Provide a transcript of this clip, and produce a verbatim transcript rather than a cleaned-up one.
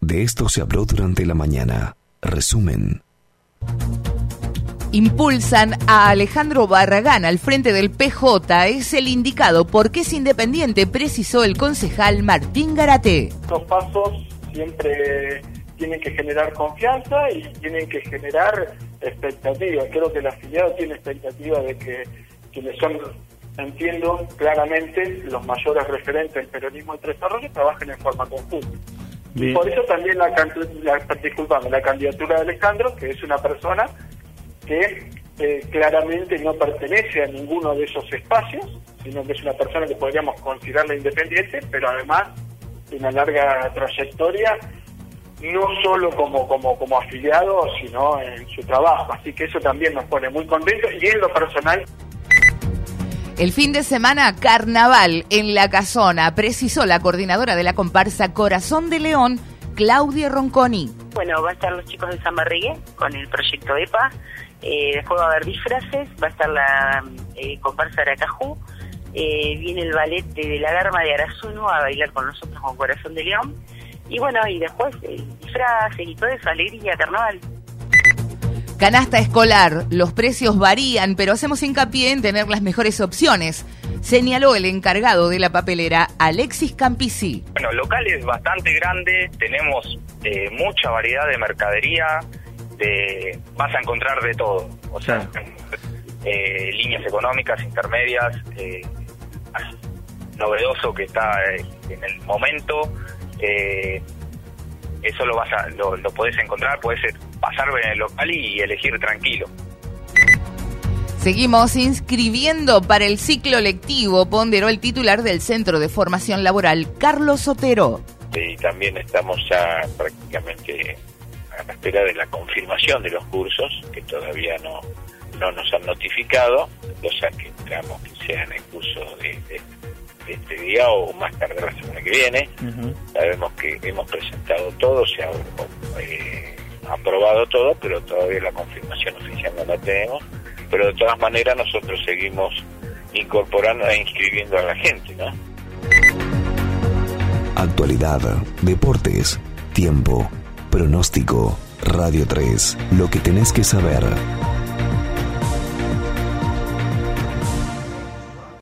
De esto se habló durante la mañana. Resumen. Impulsan a Alejandro Barragán al frente del P J. Es el indicado porque es independiente, precisó el concejal Martín Garaté. Los pasos siempre tienen que generar confianza y tienen que generar expectativas. Creo que el afiliado tiene expectativa de que quienes son, entiendo claramente, los mayores referentes del peronismo y desarrollo trabajen en forma conjunta. Bien. Y por eso también la, la, disculpame, la candidatura de Alejandro, que es una persona que eh, claramente no pertenece a ninguno de esos espacios, sino que es una persona que podríamos considerarla independiente, pero además de una larga trayectoria, no solo como, como, como afiliado, sino en su trabajo. Así que eso también nos pone muy contentos y en lo personal. El fin de semana, carnaval en La Casona, precisó la coordinadora de la comparsa Corazón de León, Claudia Ronconi. Bueno, va a estar los chicos de San Barregué con el proyecto E P A, eh, después va a haber disfraces, va a estar la eh, comparsa Aracajú, eh, viene el ballet de La Garma de Arasuno a bailar con nosotros con Corazón de León, y bueno, y después eh, disfraces y todo eso, alegría, carnaval. Canasta escolar, los precios varían, pero hacemos hincapié en tener las mejores opciones, señaló el encargado de la papelera, Alexis Campisi. Bueno, local es bastante grande, tenemos eh, mucha variedad de mercadería, de, vas a encontrar de todo, o sea, eh, líneas económicas, intermedias, eh, novedoso que está eh, en el momento, eh, eso lo vas a, lo, lo podés encontrar, podés pasar en el local y elegir tranquilo. Seguimos inscribiendo para el ciclo lectivo, ponderó el titular del Centro de Formación Laboral, Carlos Sotero. Y también estamos ya prácticamente a la espera de la confirmación de los cursos, que todavía no, no nos han notificado, cosa que esperamos que sean el curso de, de, de este día o más tarde la semana que viene. Uh-huh. Sabemos que hemos presentado todo, se ha eh, aprobado todo, pero todavía la confirmación oficial no la tenemos. Pero de todas maneras nosotros seguimos incorporando e inscribiendo a la gente, ¿no? Actualidad, deportes, tiempo, pronóstico, Radio tres, lo que tenés que saber.